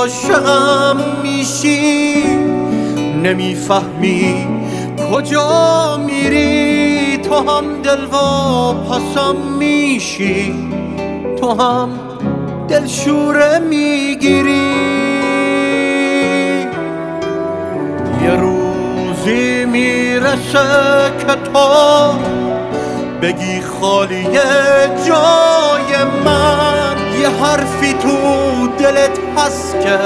عاشقم میشی، نمیفهمی کجا میری. تو هم دلواپسم میشی، تو هم دلشوره میگیری. یه روزی میرسه که تو بگی خالیه جای من. یه حرفی تو دلت هست که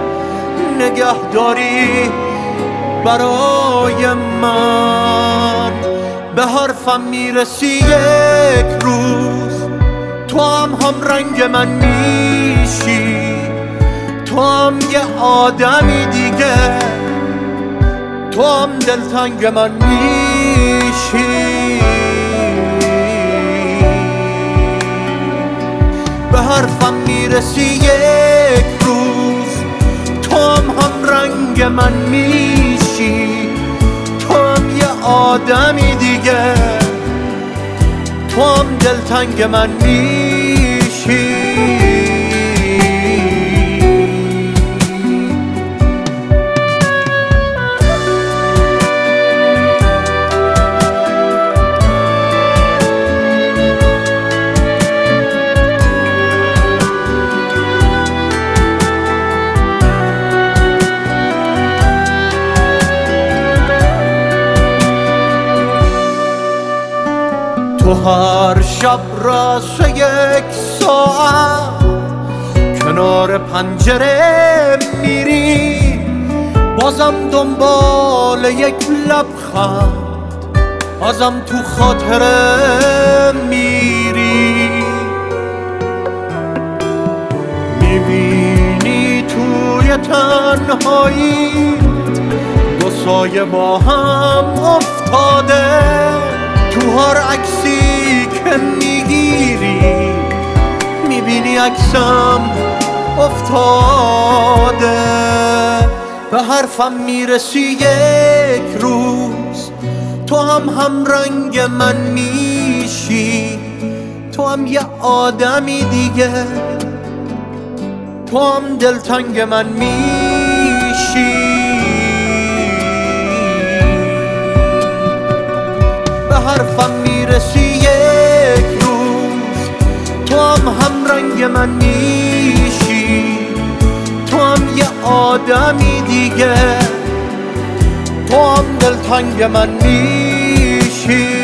نگهداری برای من. به حرفم میرسی یک روز، تو هم رنگ من میشی. تو هم یه آدمی دیگه، تو هم دلتنگ من میشی. به حرفم میرسی یک روز، تو هم رنگ من میشی. تو هم یه آدمی دیگه، تو هم دلتنگ من میشی. تو هر شب راسه یک ساعت کنار پنجره میری، بازم دنبال یک لبخند ازم تو خاطره میری. میبینی توی تنهایی دو سایه با هم افتاده، تو هر عکسی که میگیری میبینی عکسم افتاده. به حرفم میرسی یک روز، تو هم رنگ من میشی. تو هم یه آدمی دیگه، تو هم دلتنگ من میشی. به حرفم میرسی یک روز، تو هم رنگ من میشی. تو هم یه آدمی دیگه، تو هم دلتنگ من میشی.